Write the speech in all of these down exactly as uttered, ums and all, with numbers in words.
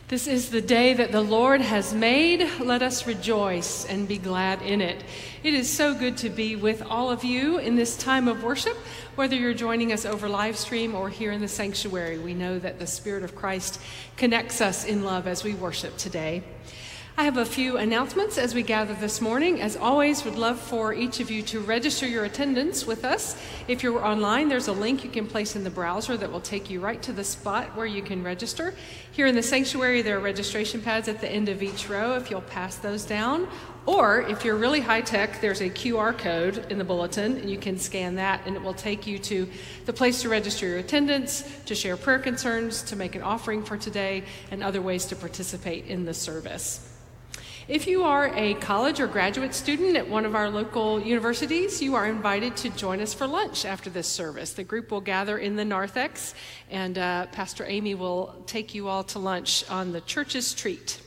This is the day that the Lord has made. Let us rejoice and be glad in it. It is so good to be with all of you in this time of worship, whether you're joining us over live stream or here in the sanctuary. We know that the Spirit of Christ connects us in love as we worship today. I have a few announcements as we gather this morning. As always, would love for each of you to register your attendance with us. If you're online, there's a link you can place in the browser that will take you right to the spot where you can register. Here in the sanctuary, there are registration pads at the end of each row if you'll pass those down. Or if you're really high-tech, there's a Q R code in the bulletin, and you can scan that, and it will take you to the place to register your attendance, to share prayer concerns, to make an offering for today, and other ways to participate in the service. If you are a college or graduate student at one of our local universities, you are invited to join us for lunch after this service. The group will gather in the narthex, and uh, Pastor Amy will take you all to lunch on the church's treat.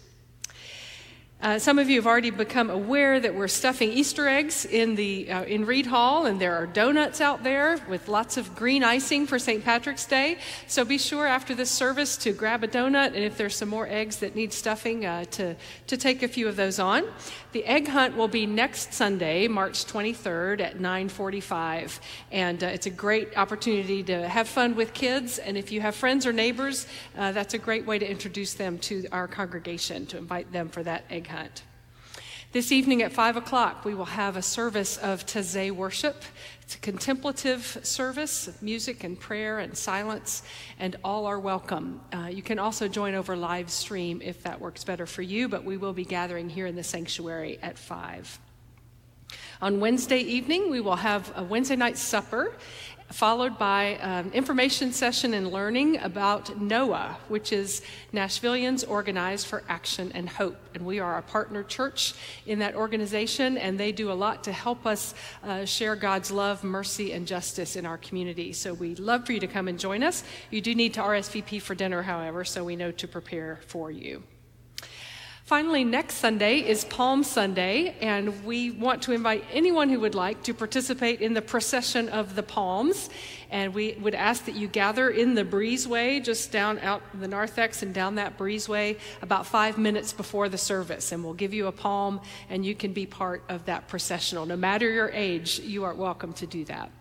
Uh, some of you have already become aware that we're stuffing Easter eggs in the uh, in Reed Hall, and there are donuts out there with lots of green icing for Saint Patrick's Day. So be sure after this service to grab a donut, and if there's some more eggs that need stuffing, uh, to, to take a few of those on. The egg hunt will be next Sunday, March twenty-third at nine forty-five, and uh, it's a great opportunity to have fun with kids, and if you have friends or neighbors, uh, that's a great way to introduce them to our congregation, to invite them for that egg hunt. This evening at five o'clock, we will have a service of Taizé worship. It's a contemplative service of music and prayer and silence, and all are welcome. Uh, you can also join over live stream if that works better for you, but we will be gathering here in the sanctuary at five. On Wednesday evening, we will have a Wednesday night supper, followed by an information session and learning about Noah, which is Nashvillians Organized for Action and Hope. And we are a partner church in that organization, and they do a lot to help us uh, share God's love, mercy, and justice in our community. So we'd love for you to come and join us. You do need to R S V P for dinner, however, so we know to prepare for you. Finally, next Sunday is Palm Sunday, and we want to invite anyone who would like to participate in the procession of the palms. And we would ask that you gather in the breezeway, just down out the narthex and down that breezeway about five minutes before the service. And we'll give you a palm, and you can be part of that processional. No matter your age, you are welcome to do that.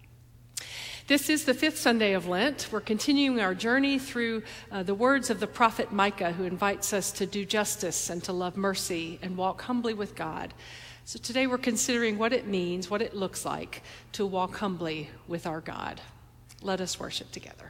This is the fifth Sunday of Lent. We're continuing our journey through uh, the words of the prophet Micah, who invites us to do justice and to love mercy and walk humbly with God. So today we're considering what it means, what it looks like to walk humbly with our God. Let us worship together.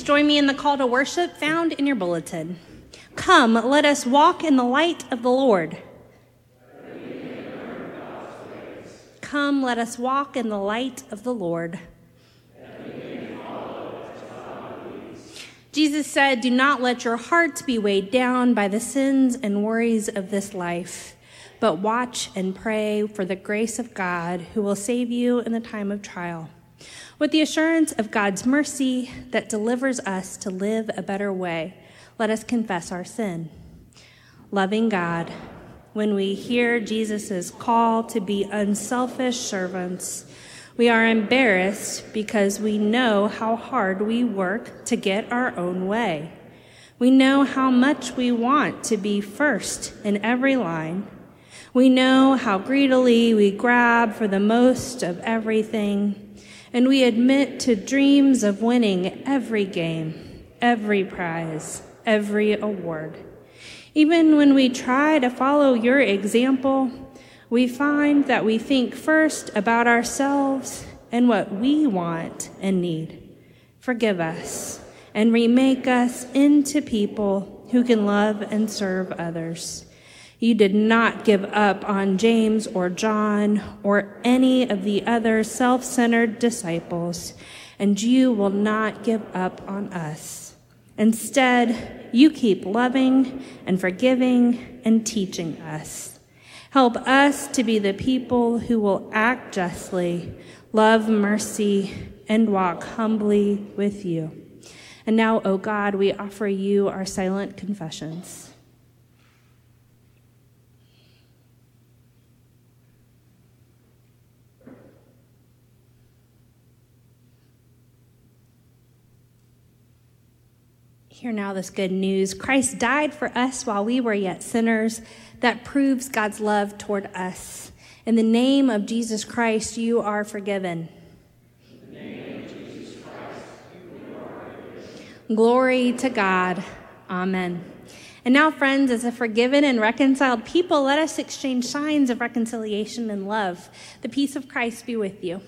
join me in the call to worship found in your bulletin. Come, let us walk in the light of the Lord. Come, let us walk in the light of the Lord. Jesus said, do not let your hearts be weighed down by the sins and worries of this life, but watch and pray for the grace of God who will save you in the time of trial, with the assurance of God's mercy that delivers us to live a better way. Let us confess our sin. Loving God, when we hear Jesus' call to be unselfish servants, we are embarrassed because we know how hard we work to get our own way. We know how much we want to be first in every line. We know how greedily we grab for the most of everything, and we admit to dreams of winning every game, every prize, every award. Even when we try to follow your example, we find that we think first about ourselves and what we want and need. Forgive us and remake us into people who can love and serve others. You did not give up on James or John or any of the other self-centered disciples, and you will not give up on us. Instead, you keep loving and forgiving and teaching us. Help us to be the people who will act justly, love mercy, and walk humbly with you. And now, O God, we offer you our silent confessions. Hear now this good news. Christ died for us while we were yet sinners. That proves God's love toward us. In the name of Jesus Christ, you are forgiven. In the name of Jesus Christ, you are forgiven. Glory to God. Amen. And now, friends, as a forgiven and reconciled people, let us exchange signs of reconciliation and love. The peace of Christ be with you.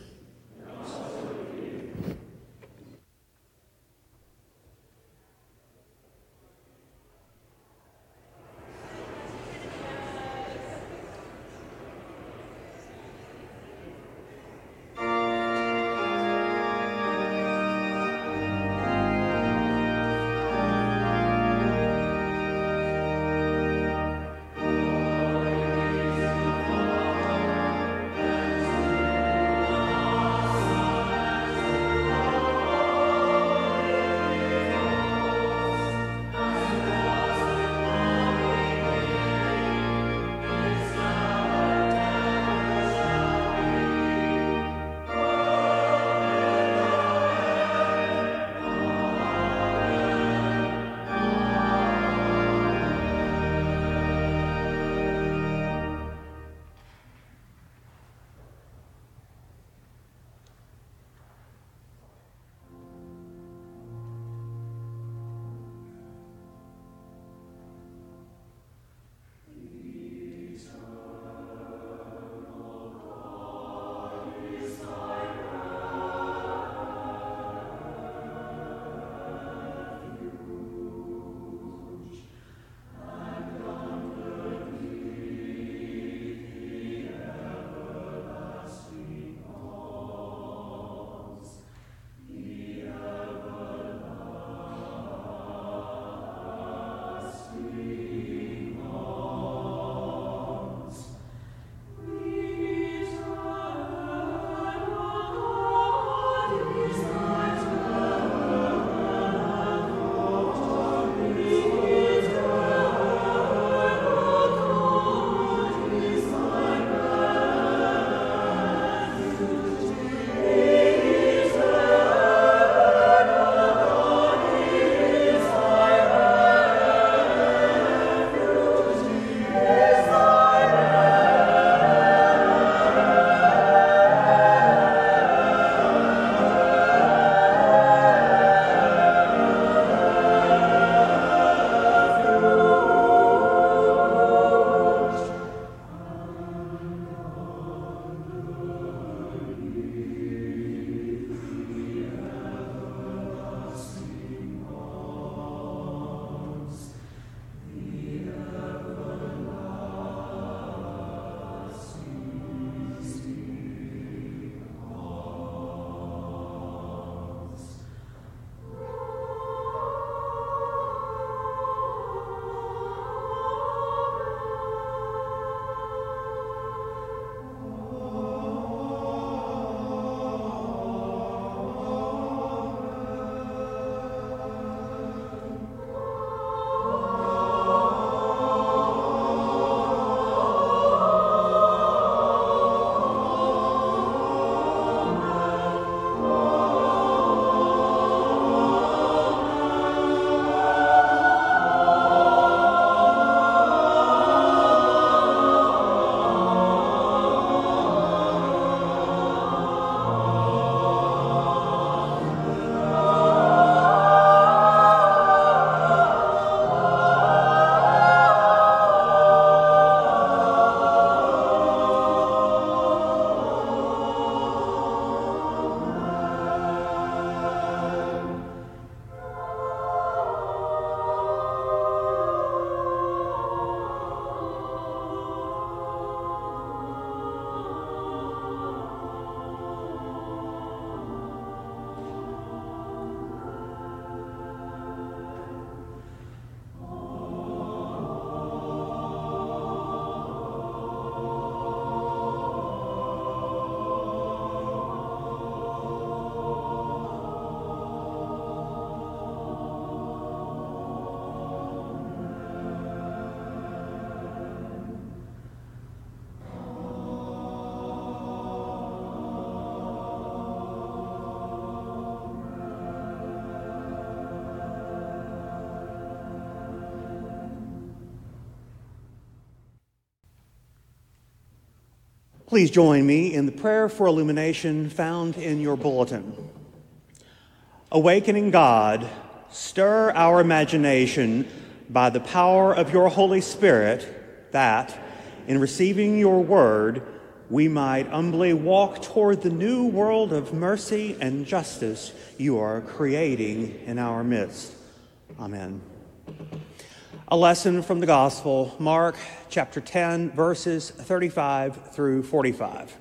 Please join me in the prayer for illumination found in your bulletin. Awakening God, stir our imagination by the power of your Holy Spirit, that, in receiving your word, we might humbly walk toward the new world of mercy and justice you are creating in our midst. Amen. A lesson from the Gospel, Mark chapter ten, verses thirty-five through forty-five.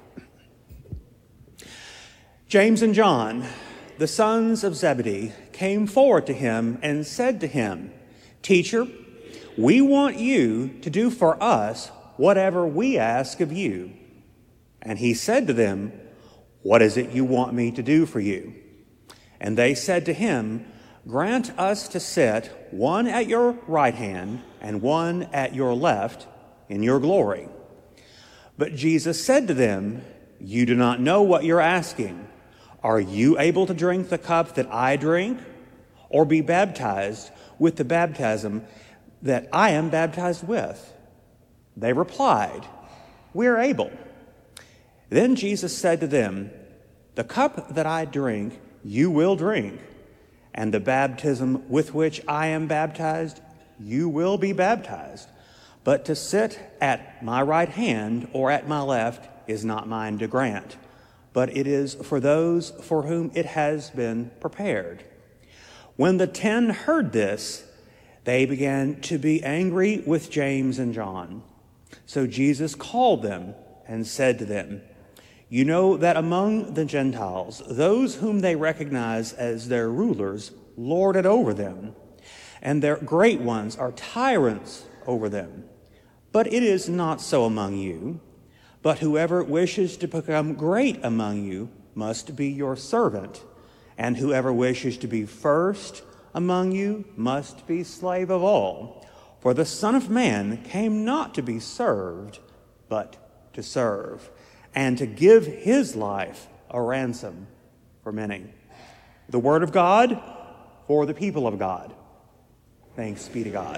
James and John, the sons of Zebedee, came forward to him and said to him, "Teacher, we want you to do for us whatever we ask of you." And he said to them, "What is it you want me to do for you?" And they said to him, "Grant us to sit, one at your right hand and one at your left, in your glory." But Jesus said to them, "You do not know what you're asking. Are you able to drink the cup that I drink, or be baptized with the baptism that I am baptized with?" They replied, "We are able." Then Jesus said to them, "The cup that I drink, you will drink, and the baptism with which I am baptized, you will be baptized. But to sit at my right hand or at my left is not mine to grant, but it is for those for whom it has been prepared." When the ten heard this, they began to be angry with James and John. So Jesus called them and said to them, "You know that among the Gentiles, those whom they recognize as their rulers lord it over them, and their great ones are tyrants over them. But it is not so among you. But whoever wishes to become great among you must be your servant, and whoever wishes to be first among you must be slave of all. For the Son of Man came not to be served, but to serve, and to give his life a ransom for many." The word of God for the people of God. Thanks be to God.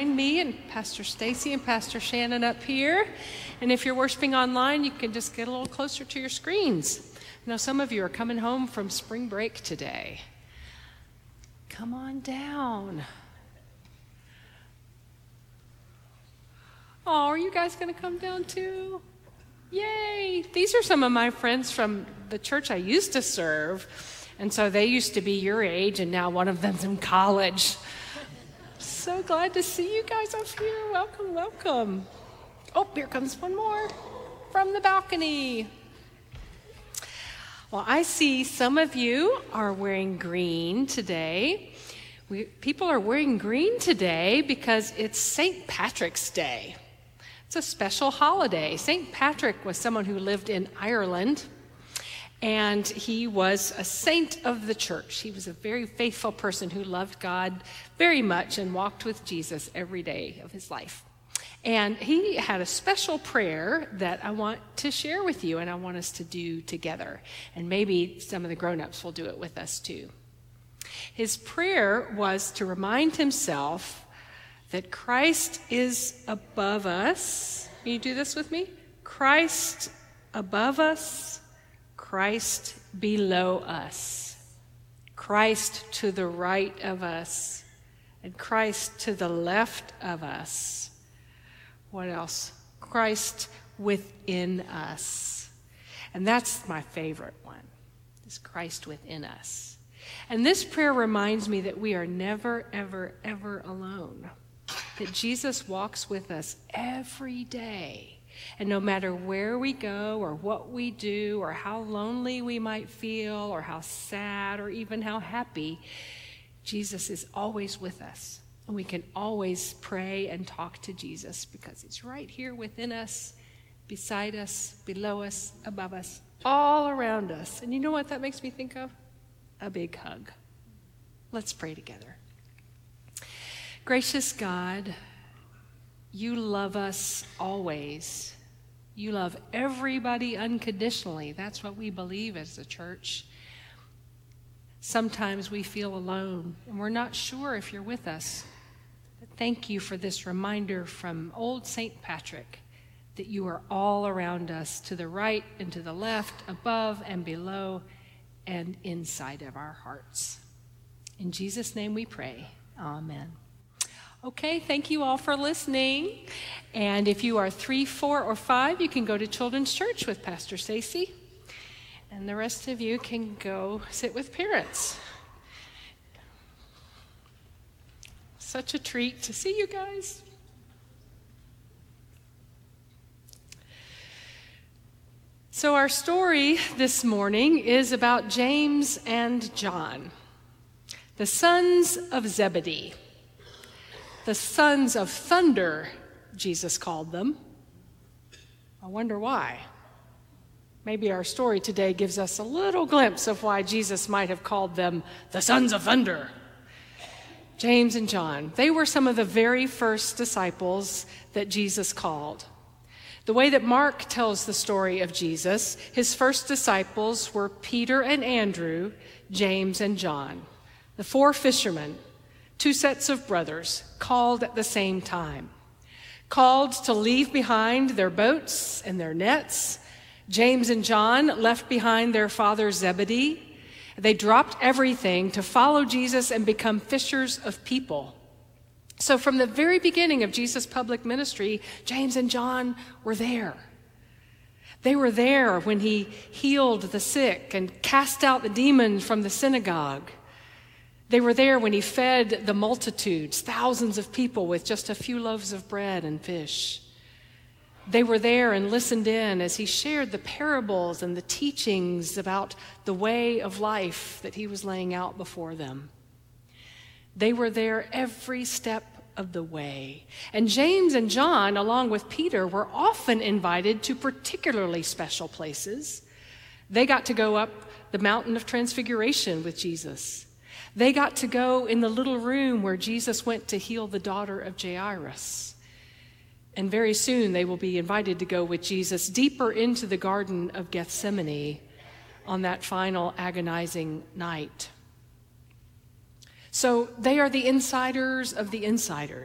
join me and Pastor Stacy and Pastor Shannon up here. And if you're worshiping online, you can just get a little closer to your screens. I know some of you are coming home from spring break today. Come on down. Oh, are you guys going to come down too? Yay! These are some of my friends from the church I used to serve. And so they used to be your age, and now one of them's in college. So glad to see you guys up here. Welcome, welcome. Oh, here comes one more from the balcony. Well, I see some of you are wearing green today. We, people are wearing green today because it's Saint Patrick's Day. It's a special holiday. Saint Patrick was someone who lived in Ireland, and he was a saint of the church. He was a very faithful person who loved God very much and walked with Jesus every day of his life. And he had a special prayer that I want to share with you and I want us to do together. And maybe some of the grown-ups will do it with us too. His prayer was to remind himself that Christ is above us. Can you do this with me? Christ above us, Christ below us, Christ to the right of us, and Christ to the left of us. What else? Christ within us. And that's my favorite one, is Christ within us. And this prayer reminds me that we are never, ever, ever alone. That Jesus walks with us every day. And no matter where we go or what we do or how lonely we might feel or how sad or even how happy, Jesus is always with us. And we can always pray and talk to Jesus because he's right here within us, beside us, below us, above us, all around us. And you know what that makes me think of? A big hug. Let's pray together. Gracious God, you love us always. You love everybody unconditionally. That's what we believe as a church. Sometimes we feel alone, and we're not sure if you're with us. But thank you for this reminder from old Saint Patrick that you are all around us, to the right and to the left, above and below, and inside of our hearts. In Jesus' name we pray. Amen. Okay, thank you all for listening. And if you are three, four, or five, you can go to Children's Church with Pastor Stacy. And the rest of you can go sit with parents. Such a treat to see you guys. So our story this morning is about James and John, the sons of Zebedee. The sons of thunder, Jesus called them. I wonder why. Maybe our story today gives us a little glimpse of why Jesus might have called them the sons of thunder. James and John, they were some of the very first disciples that Jesus called. The way that Mark tells the story of Jesus, his first disciples were Peter and Andrew, James and John, the four fishermen, two sets of brothers, called at the same time. Called to leave behind their boats and their nets. James and John left behind their father Zebedee. They dropped everything to follow Jesus and become fishers of people. So from the very beginning of Jesus' public ministry, James and John were there. They were there when he healed the sick and cast out the demons from the synagogue. They were there when he fed the multitudes, thousands of people with just a few loaves of bread and fish. They were there and listened in as he shared the parables and the teachings about the way of life that he was laying out before them. They were there every step of the way. And James and John, along with Peter, were often invited to particularly special places. They got to go up the mountain of Transfiguration with Jesus. They got to go in the little room where Jesus went to heal the daughter of Jairus. And very soon they will be invited to go with Jesus deeper into the Garden of Gethsemane on that final agonizing night. So they are the insiders of the insiders.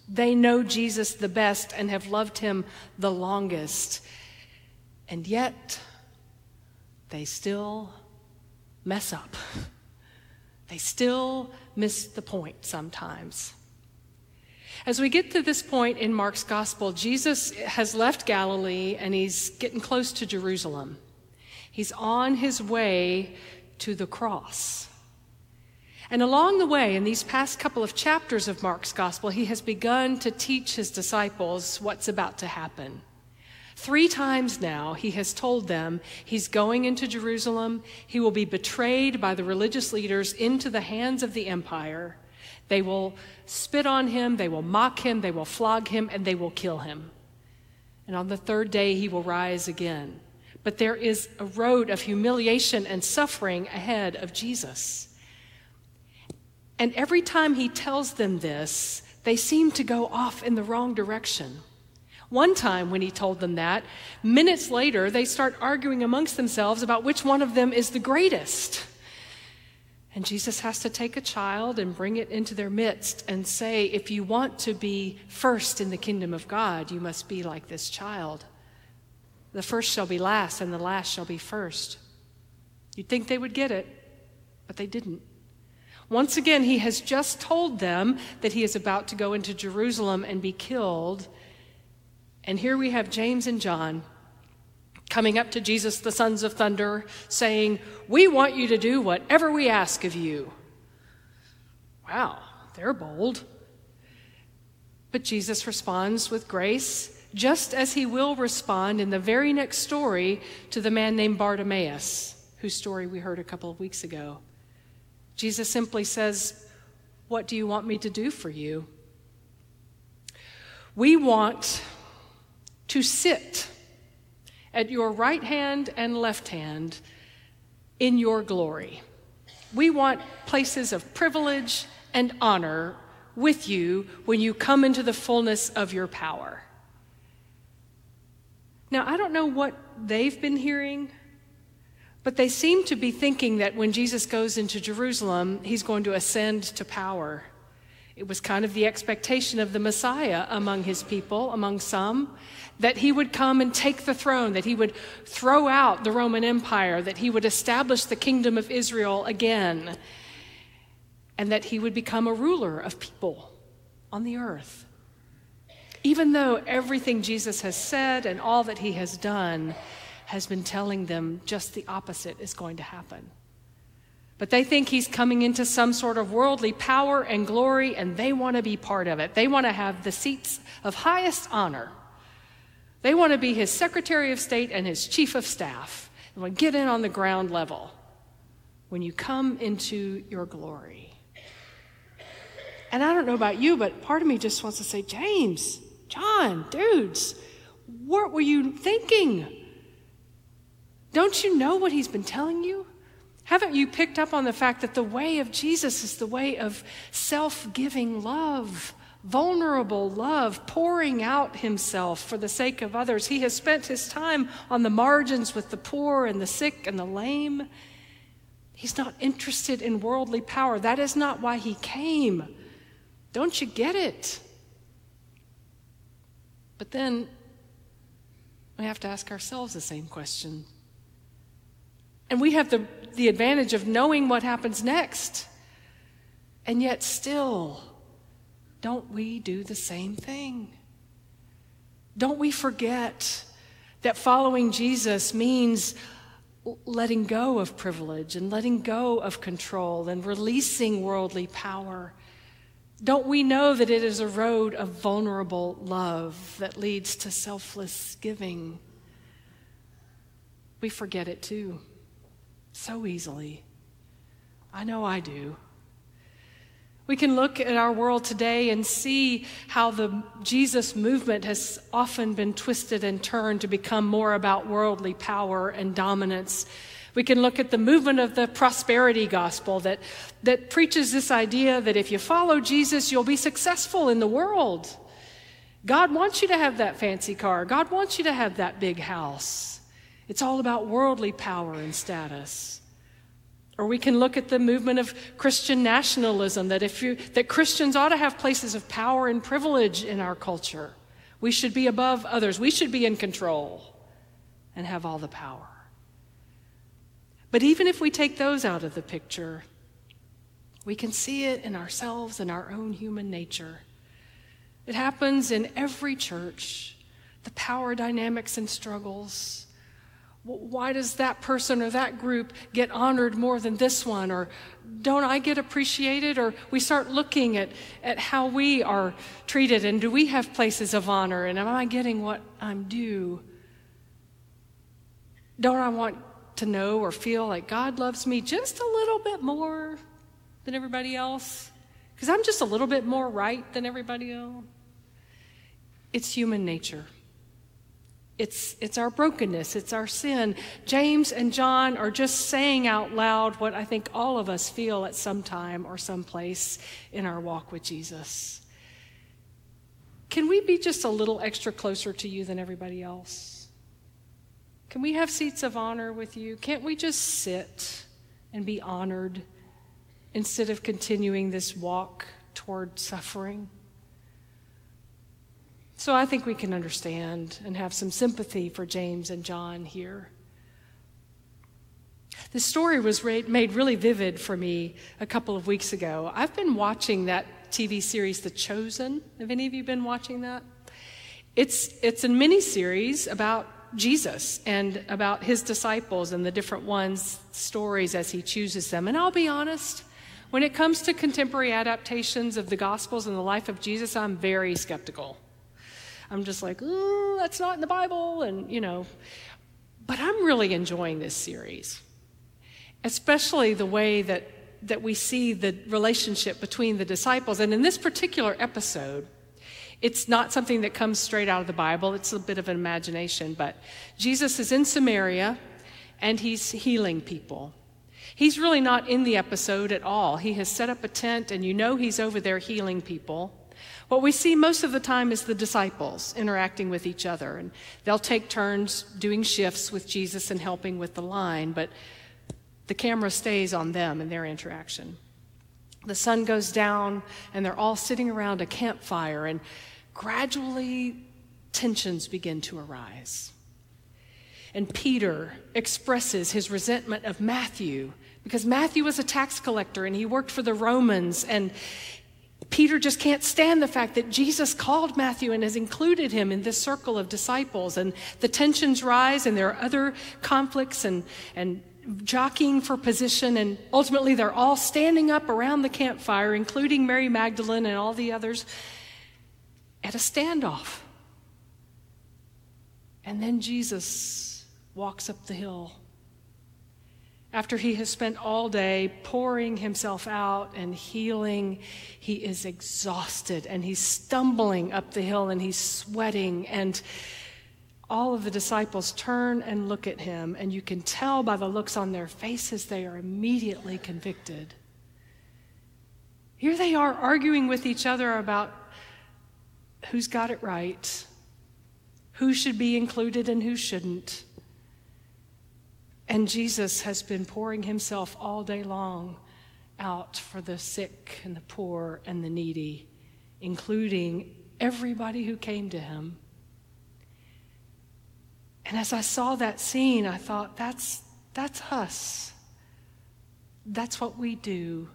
They know Jesus the best and have loved him the longest. And yet, they still mess up. They still miss the point sometimes. As we get to this point in Mark's gospel, Jesus has left Galilee and he's getting close to Jerusalem. He's on his way to the cross. And along the way, in these past couple of chapters of Mark's gospel, he has begun to teach his disciples what's about to happen. Three times now, he has told them he's going into Jerusalem. He will be betrayed by the religious leaders into the hands of the empire. They will spit on him, they will mock him, they will flog him, and they will kill him. And on the third day, he will rise again. But there is a road of humiliation and suffering ahead of Jesus. And every time he tells them this, they seem to go off in the wrong direction. One time when he told them that, minutes later, they start arguing amongst themselves about which one of them is the greatest. And Jesus has to take a child and bring it into their midst and say, if you want to be first in the kingdom of God, you must be like this child. The first shall be last, and the last shall be first. You'd think they would get it, but they didn't. Once again, he has just told them that he is about to go into Jerusalem and be killed. And here we have James and John coming up to Jesus, the sons of thunder, saying, we want you to do whatever we ask of you. Wow, they're bold. But Jesus responds with grace, just as he will respond in the very next story to the man named Bartimaeus, whose story we heard a couple of weeks ago. Jesus simply says, what do you want me to do for you? We want to sit at your right hand and left hand in your glory. We want places of privilege and honor with you when you come into the fullness of your power. Now, I don't know what they've been hearing, but they seem to be thinking that when Jesus goes into Jerusalem, he's going to ascend to power. It was kind of the expectation of the Messiah among his people, among some, that he would come and take the throne, that he would throw out the Roman Empire, that he would establish the kingdom of Israel again, and that he would become a ruler of people on the earth. Even though everything Jesus has said and all that he has done has been telling them just the opposite is going to happen. But they think he's coming into some sort of worldly power and glory, and they want to be part of it. They want to have the seats of highest honor. They want to be his Secretary of State and his Chief of Staff. They want to get in on the ground level when you come into your glory. And I don't know about you, but part of me just wants to say, James, John, dudes, what were you thinking? Don't you know what he's been telling you? Haven't you picked up on the fact that the way of Jesus is the way of self-giving love, vulnerable love, pouring out himself for the sake of others? He has spent his time on the margins with the poor and the sick and the lame. He's not interested in worldly power. That is not why he came. Don't you get it? But then we have to ask ourselves the same question. And we have the, the advantage of knowing what happens next. And yet still, don't we do the same thing? Don't we forget that following Jesus means letting go of privilege and letting go of control and releasing worldly power? Don't we know that it is a road of vulnerable love that leads to selfless giving? We forget it too. So easily. I know I do. We can look at our world today and see how the Jesus movement has often been twisted and turned to become more about worldly power and dominance. We can look at the movement of the prosperity gospel that, that preaches this idea that if you follow Jesus, you'll be successful in the world. God wants you to have that fancy car. God wants you to have that big house. It's all about worldly power and status. Or we can look at the movement of Christian nationalism, that if you, that Christians ought to have places of power and privilege in our culture. We should be above others. We should be in control and have all the power. But even if we take those out of the picture, we can see it in ourselves and our own human nature. It happens in every church, the power dynamics and struggles. Why does that person or that group get honored more than this one? Or don't I get appreciated? Or we start looking at, at how we are treated, and do we have places of honor? And am I getting what I'm due? Don't I want to know or feel like God loves me just a little bit more than everybody else? Because I'm just a little bit more right than everybody else. It's human nature. It's, it's our brokenness. It's our sin. James and John are just saying out loud what I think all of us feel at some time or some place in our walk with Jesus. Can we be just a little extra closer to you than everybody else? Can we have seats of honor with you? Can't we just sit and be honored instead of continuing this walk toward suffering? So I think we can understand and have some sympathy for James and John here. The story was made really vivid for me a couple of weeks ago. I've been watching that T V series, The Chosen. Have any of you been watching that? It's, it's a mini-series about Jesus and about his disciples and the different ones' stories as he chooses them. And I'll be honest, when it comes to contemporary adaptations of the Gospels and the life of Jesus, I'm very skeptical. I'm just like, oh, that's not in the Bible, and you know. But I'm really enjoying this series, especially the way that, that we see the relationship between the disciples. And in this particular episode, it's not something that comes straight out of the Bible. It's a bit of an imagination, but Jesus is in Samaria, and he's healing people. He's really not in the episode at all. He has set up a tent, and you know he's over there healing people. What we see most of the time is the disciples interacting with each other, and they'll take turns doing shifts with Jesus and helping with the line, but the camera stays on them and their interaction. The sun goes down, and they're all sitting around a campfire, and gradually tensions begin to arise. And Peter expresses his resentment of Matthew, because Matthew was a tax collector, and he worked for the Romans, and Peter just can't stand the fact that Jesus called Matthew and has included him in this circle of disciples. And the tensions rise, and there are other conflicts and, and jockeying for position. And ultimately, they're all standing up around the campfire, including Mary Magdalene and all the others, at a standoff. And then Jesus walks up the hill. After he has spent all day pouring himself out and healing, he is exhausted, and he's stumbling up the hill, and he's sweating, and all of the disciples turn and look at him, and you can tell by the looks on their faces they are immediately convicted. Here they are arguing with each other about who's got it right, who should be included and who shouldn't. And Jesus has been pouring himself all day long out for the sick and the poor and the needy, including everybody who came to him. And as I saw that scene, I thought, that's, that's us. That's what we do.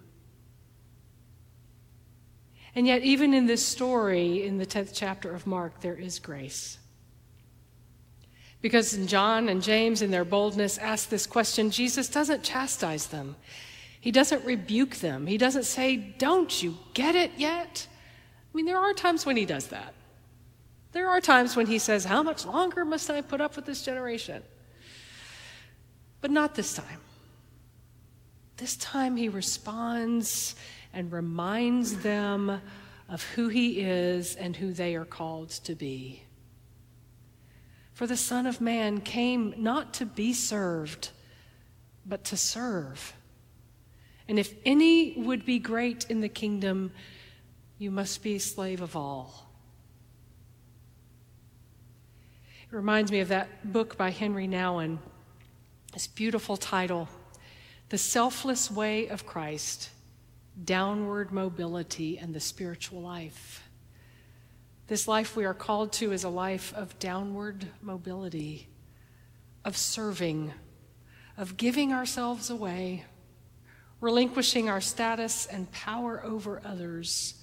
And yet, even in this story, in the tenth chapter of Mark, there is grace. Because John and James, in their boldness, ask this question. Jesus doesn't chastise them. He doesn't rebuke them. He doesn't say, don't you get it yet? I mean, there are times when he does that. There are times when he says, how much longer must I put up with this generation? But not this time. This time he responds and reminds them of who he is and who they are called to be. For the Son of Man came not to be served, but to serve. And if any would be great in the kingdom, you must be a slave of all. It reminds me of that book by Henry Nouwen, this beautiful title, the selfless way of Christ, downward mobility, and the spiritual life. This life we are called to is a life of downward mobility, of serving, of giving ourselves away, relinquishing our status and power over others.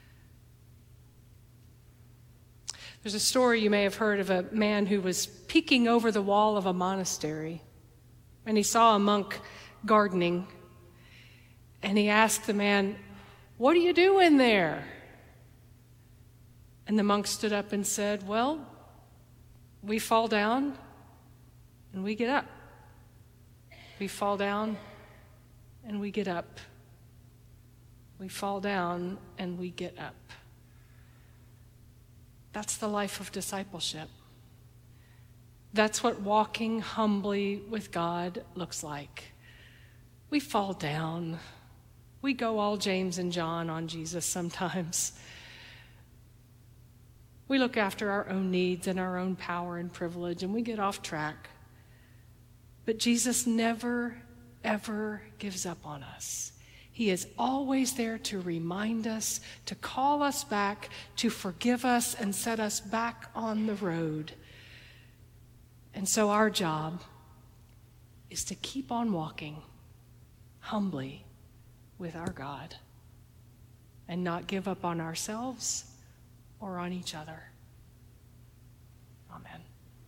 There's a story you may have heard of a man who was peeking over the wall of a monastery, and he saw a monk gardening, and he asked the man, "What are you doing there?" And the monk stood up and said, "Well, we fall down and we get up. We fall down and we get up. We fall down and we get up." That's the life of discipleship. That's what walking humbly with God looks like. We fall down. We go all James and John on Jesus sometimes. We look after our own needs and our own power and privilege, and we get off track. But Jesus never, ever gives up on us. He is always there to remind us, to call us back, to forgive us and set us back on the road. And so our job is to keep on walking humbly with our God and not give up on ourselves or on each other. Amen.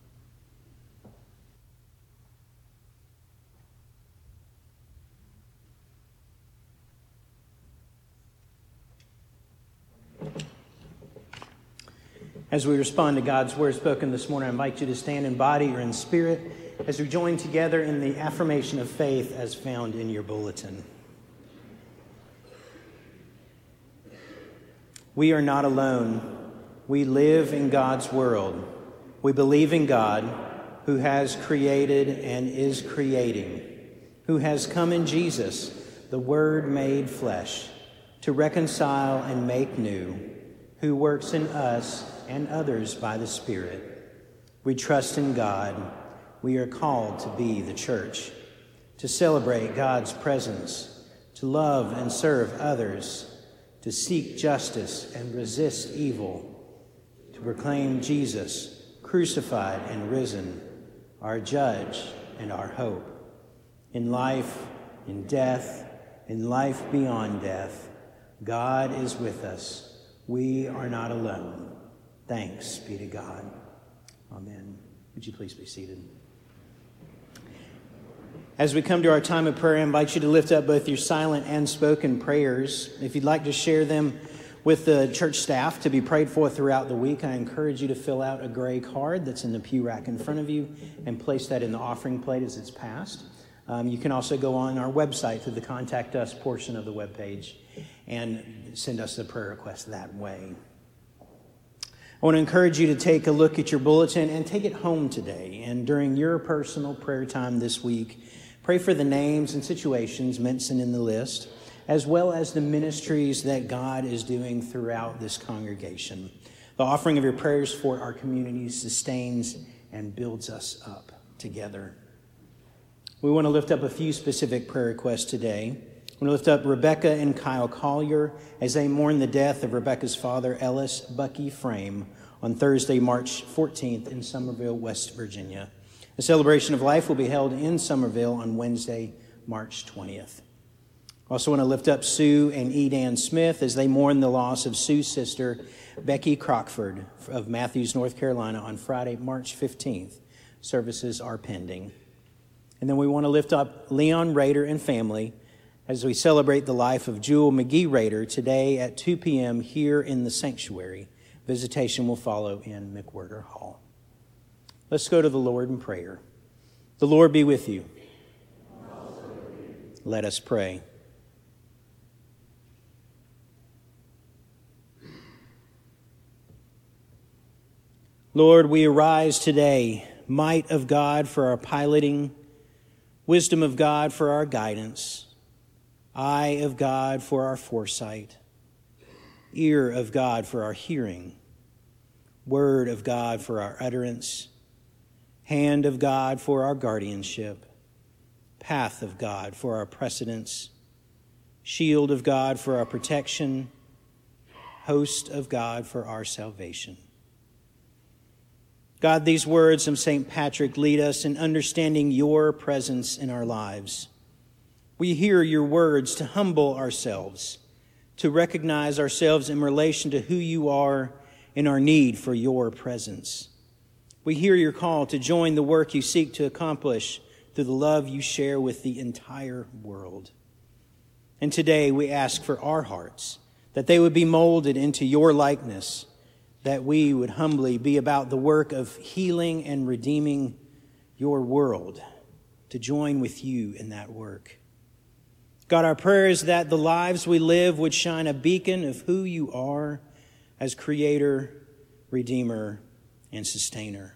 As we respond to God's word spoken this morning, I invite you to stand in body or in spirit as we join together in the affirmation of faith as found in your bulletin. We are not alone. We live in God's world. We believe in God, who has created and is creating, who has come in Jesus, the Word made flesh, to reconcile and make new, who works in us and others by the Spirit. We trust in God. We are called to be the church, to celebrate God's presence, to love and serve others, to seek justice and resist evil, to proclaim Jesus, crucified and risen, our judge and our hope. In life, in death, in life beyond death, God is with us. We are not alone. Thanks be to God. Amen. Would you please be seated? As we come to our time of prayer, I invite you to lift up both your silent and spoken prayers. If you'd like to share them with the church staff to be prayed for throughout the week, I encourage you to fill out a gray card that's in the pew rack in front of you and place that in the offering plate as it's passed. Um, you can also go on our website to the Contact Us portion of the webpage and send us a prayer request that way. I want to encourage you to take a look at your bulletin and take it home today. And during your personal prayer time this week, pray for the names and situations mentioned in the list, as well as the ministries that God is doing throughout this congregation. The offering of your prayers for our community sustains and builds us up together. We want to lift up a few specific prayer requests today. I want to lift up Rebecca and Kyle Collier as they mourn the death of Rebecca's father, Ellis Bucky Frame, on Thursday, March fourteenth in Somerville, West Virginia. The celebration of life will be held in Somerville on Wednesday, March twentieth. I also want to lift up Sue and Edan Smith as they mourn the loss of Sue's sister, Becky Crockford of Matthews, North Carolina, on Friday, March fifteenth. Services are pending. And then we want to lift up Leon Rader and family as we celebrate the life of Jewel McGee Rader today at two p.m. here in the sanctuary. Visitation will follow in McWhirter Hall. Let's go to the Lord in prayer. The Lord be with you. Let us pray. Lord, we arise today, might of God for our piloting, wisdom of God for our guidance, eye of God for our foresight, ear of God for our hearing, word of God for our utterance, hand of God for our guardianship, path of God for our precedence, shield of God for our protection, host of God for our salvation. God, these words of Saint Patrick lead us in understanding your presence in our lives. We hear your words to humble ourselves, to recognize ourselves in relation to who you are and our need for your presence. We hear your call to join the work you seek to accomplish through the love you share with the entire world. And today we ask for our hearts, that they would be molded into your likeness, that we would humbly be about the work of healing and redeeming your world, to join with you in that work. God, our prayer is that the lives we live would shine a beacon of who you are as Creator, Redeemer, and Sustainer.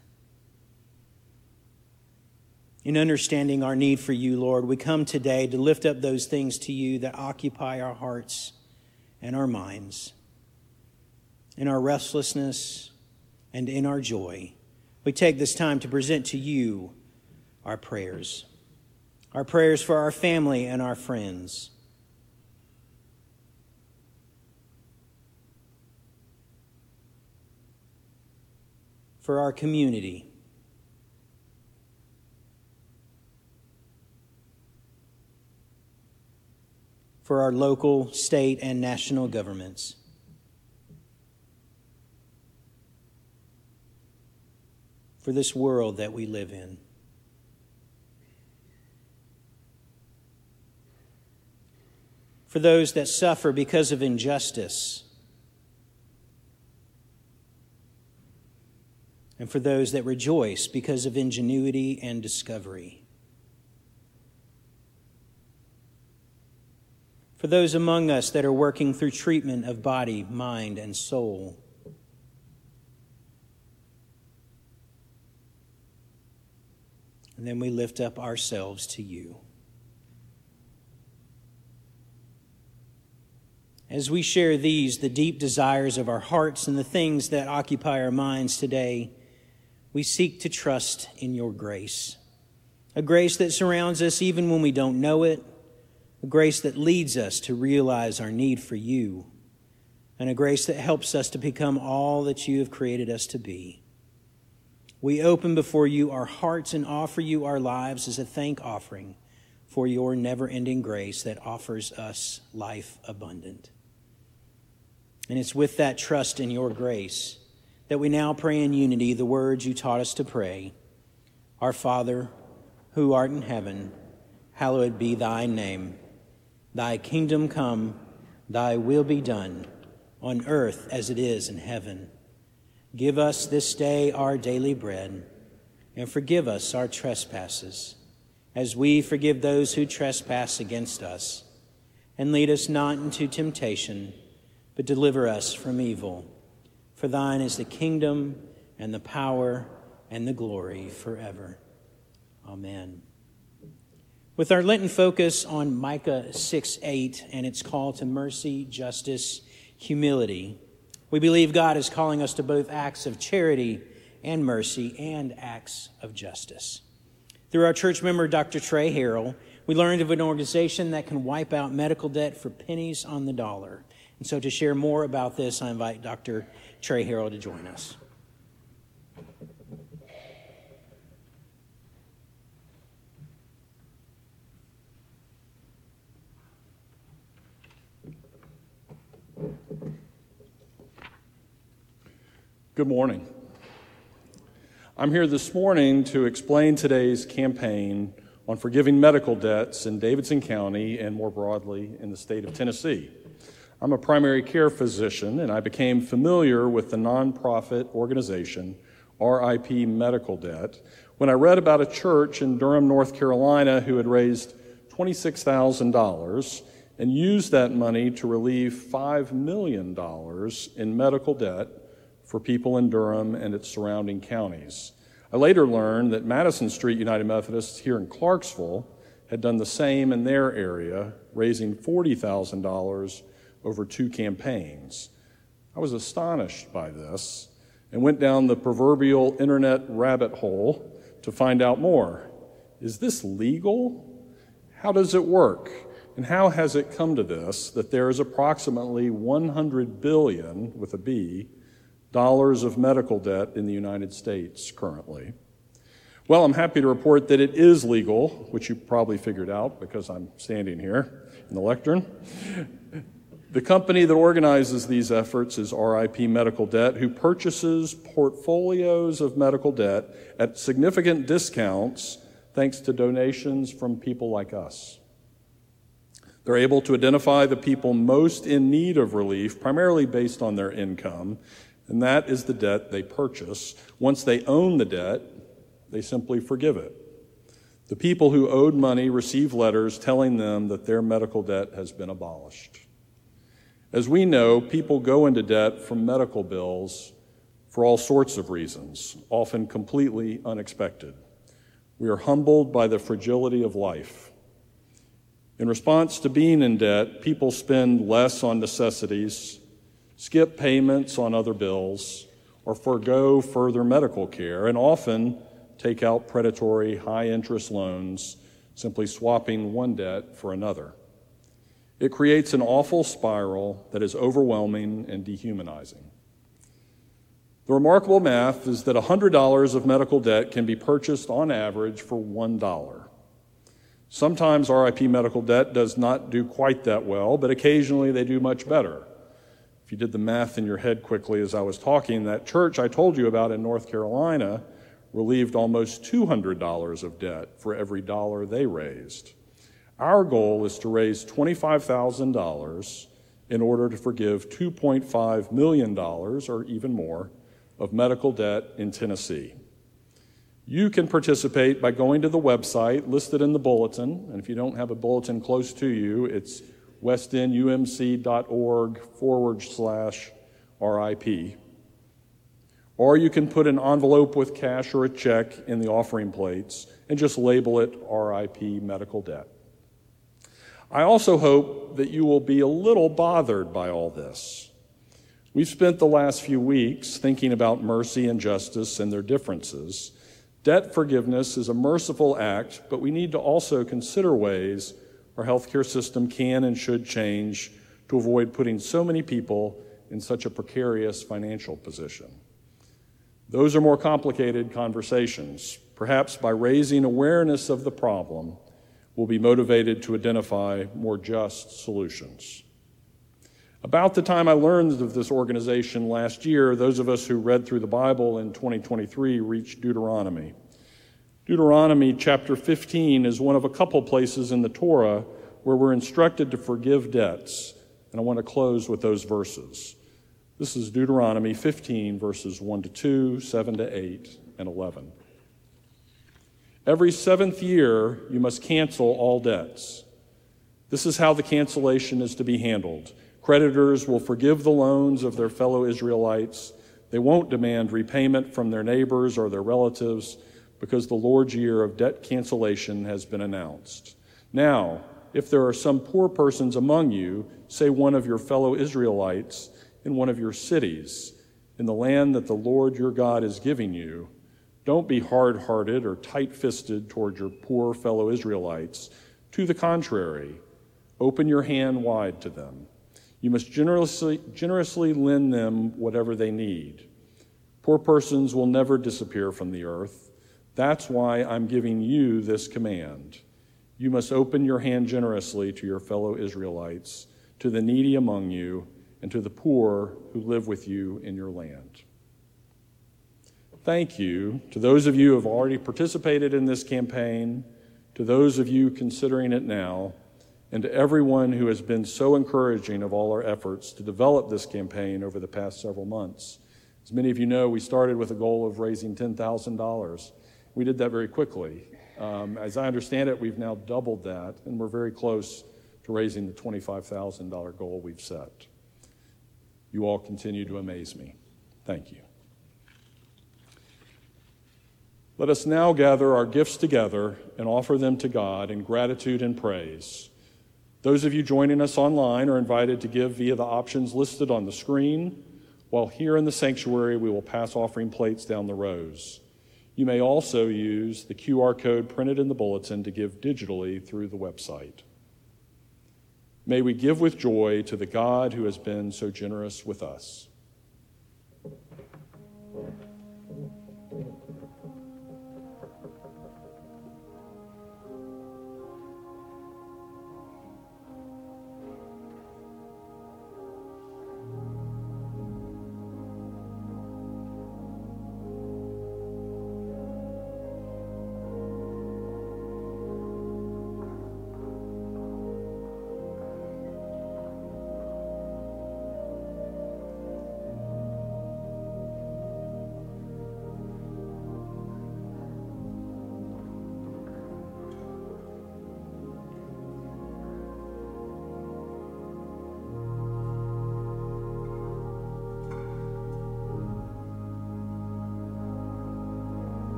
In understanding our need for you, Lord, we come today to lift up those things to you that occupy our hearts and our minds. In our restlessness and in our joy, we take this time to present to you our prayers. Our prayers for our family and our friends. For our community. For our local, state, and national governments. For this world that we live in. For those that suffer because of injustice. And for those that rejoice because of ingenuity and discovery. For those among us that are working through treatment of body, mind, and soul. And then we lift up ourselves to you. As we share these, the deep desires of our hearts and the things that occupy our minds today, we seek to trust in your grace. A grace that surrounds us even when we don't know it. A grace that leads us to realize our need for you. And a grace that helps us to become all that you have created us to be. We open before you our hearts and offer you our lives as a thank offering for your never-ending grace that offers us life abundant. And it's with that trust in your grace that we now pray in unity the words you taught us to pray. Our Father, who art in heaven, hallowed be thy name. Thy kingdom come, thy will be done, on earth as it is in heaven. Give us this day our daily bread, and forgive us our trespasses, as we forgive those who trespass against us. And lead us not into temptation, but deliver us from evil. For thine is the kingdom, and the power, and the glory forever. Amen. With our Lenten focus on Micah six eight and its call to mercy, justice, humility, we believe God is calling us to both acts of charity and mercy and acts of justice. Through our church member, Doctor Trey Harrell, we learned of an organization that can wipe out medical debt for pennies on the dollar. And so to share more about this, I invite Doctor Trey Harrell to join us. Good morning. I'm here this morning to explain today's campaign on forgiving medical debts in Davidson County and more broadly in the state of Tennessee. I'm a primary care physician, and I became familiar with the nonprofit organization R I P Medical Debt when I read about a church in Durham, North Carolina who had raised twenty-six thousand dollars and used that money to relieve five million dollars in medical debt for people in Durham and its surrounding counties. I later learned that Madison Street United Methodists here in Clarksville had done the same in their area, raising forty thousand dollars over two campaigns. I was astonished by this and went down the proverbial internet rabbit hole to find out more. Is this legal? How does it work? And how has it come to this, that there is approximately one hundred billion, with a B, dollars of medical debt in the United States currently? Well, I'm happy to report that it is legal, which you probably figured out because I'm standing here in the lectern. The company that organizes these efforts is R I P Medical Debt, who purchases portfolios of medical debt at significant discounts thanks to donations from people like us. They're able to identify the people most in need of relief, primarily based on their income, and that is the debt they purchase. Once they own the debt, they simply forgive it. The people who owed money receive letters telling them that their medical debt has been abolished. As we know, people go into debt from medical bills for all sorts of reasons, often completely unexpected. We are humbled by the fragility of life. In response to being in debt, people spend less on necessities, skip payments on other bills, or forego further medical care, and often take out predatory high-interest loans, simply swapping one debt for another. It creates an awful spiral that is overwhelming and dehumanizing. The remarkable math is that one hundred dollars of medical debt can be purchased on average for one dollar. Sometimes R I P Medical Debt does not do quite that well, but occasionally they do much better. If you did the math in your head quickly as I was talking, that church I told you about in North Carolina relieved almost two hundred dollars of debt for every dollar they raised. Our goal is to raise twenty-five thousand dollars in order to forgive two point five million dollars, or even more, of medical debt in Tennessee. You can participate by going to the website listed in the bulletin, and if you don't have a bulletin close to you, it's westonumc.org forward slash RIP. Or you can put an envelope with cash or a check in the offering plates and just label it R I P Medical Debt. I also hope that you will be a little bothered by all this. We've spent the last few weeks thinking about mercy and justice and their differences. Debt forgiveness is a merciful act, but we need to also consider ways our healthcare system can and should change to avoid putting so many people in such a precarious financial position. Those are more complicated conversations. Perhaps by raising awareness of the problem, we'll be motivated to identify more just solutions. About the time I learned of this organization last year, those of us who read through the Bible in twenty twenty-three reached Deuteronomy. Deuteronomy chapter fifteen is one of a couple places in the Torah where we're instructed to forgive debts, and I want to close with those verses. This is Deuteronomy fifteen, verses one to two, seven to eight, and eleven. Every seventh year, you must cancel all debts. This is how the cancellation is to be handled. Creditors will forgive the loans of their fellow Israelites. They won't demand repayment from their neighbors or their relatives because the Lord's year of debt cancellation has been announced. Now, if there are some poor persons among you, say one of your fellow Israelites, in one of your cities, in the land that the Lord your God is giving you, don't be hard-hearted or tight-fisted toward your poor fellow Israelites. To the contrary, open your hand wide to them. You must generously, generously lend them whatever they need. Poor persons will never disappear from the earth. That's why I'm giving you this command. You must open your hand generously to your fellow Israelites, to the needy among you, and to the poor who live with you in your land. Thank you to those of you who have already participated in this campaign, to those of you considering it now, and to everyone who has been so encouraging of all our efforts to develop this campaign over the past several months. As many of you know, we started with a goal of raising ten thousand dollars. We did that very quickly. Um, as I understand it, we've now doubled that, and we're very close to raising the twenty-five thousand dollars goal we've set. You all continue to amaze me. Thank you. Let us now gather our gifts together and offer them to God in gratitude and praise. Those of you joining us online are invited to give via the options listed on the screen, while here in the sanctuary we will pass offering plates down the rows. You may also use the Q R code printed in the bulletin to give digitally through the website. May we give with joy to the God who has been so generous with us.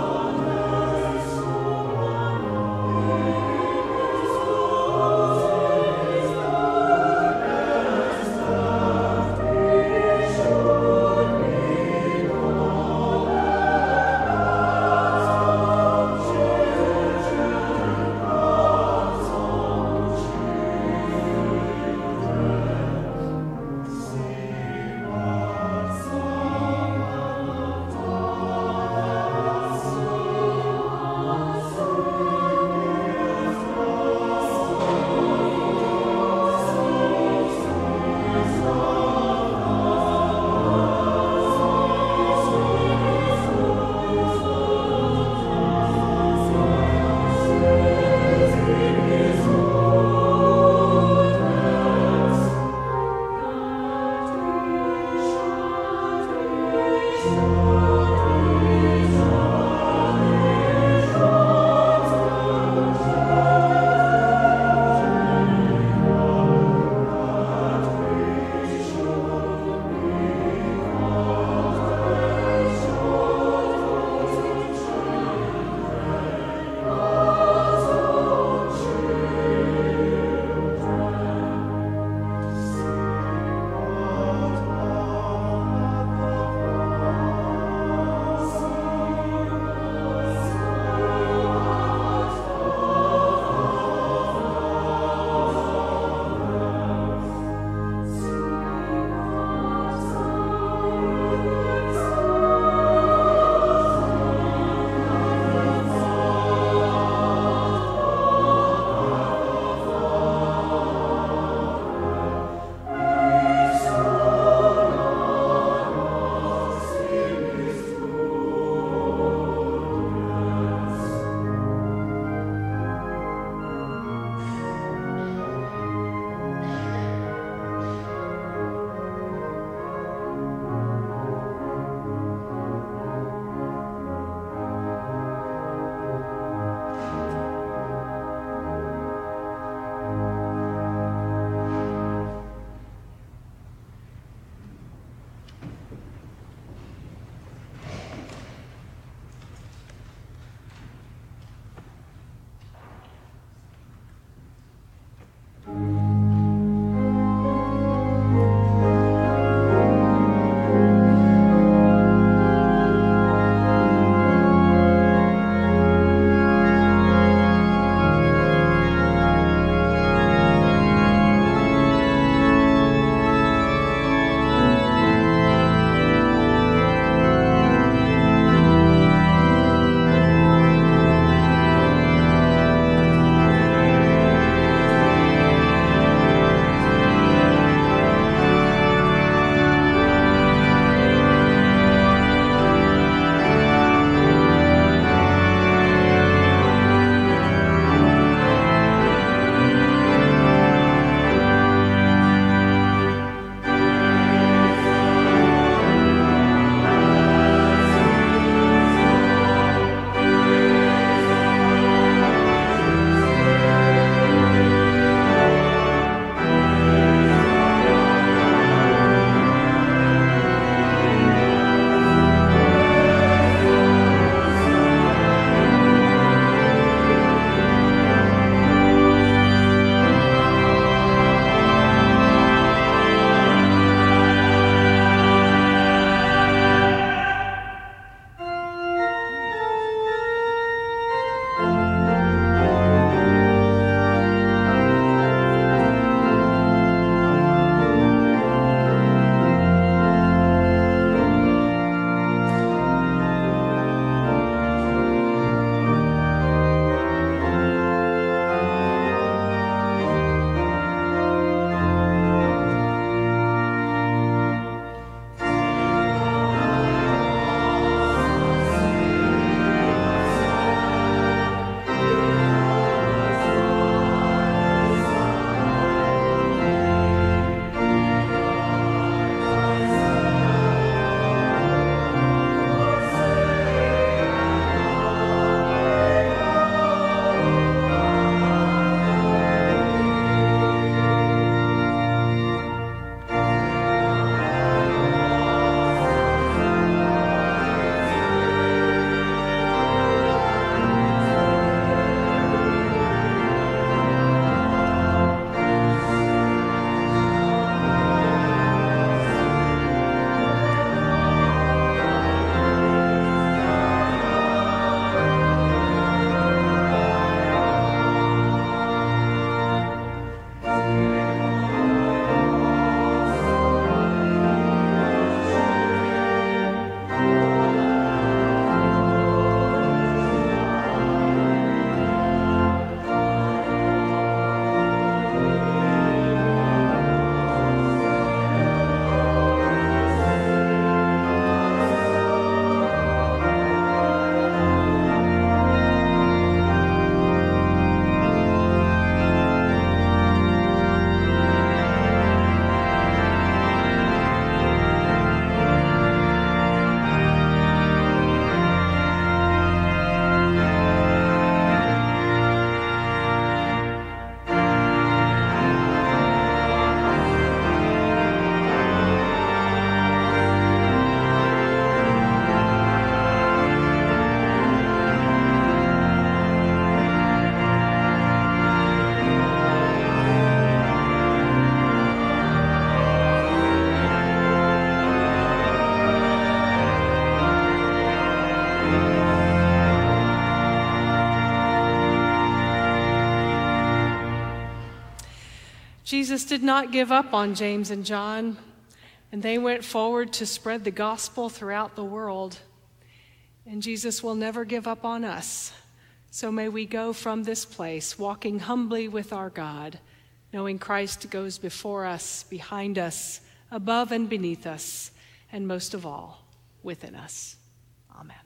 Amen. Jesus did not give up on James and John, and they went forward to spread the gospel throughout the world. And Jesus will never give up on us. So may we go from this place walking humbly with our God, knowing Christ goes before us, behind us, above and beneath us, and most of all, within us. Amen.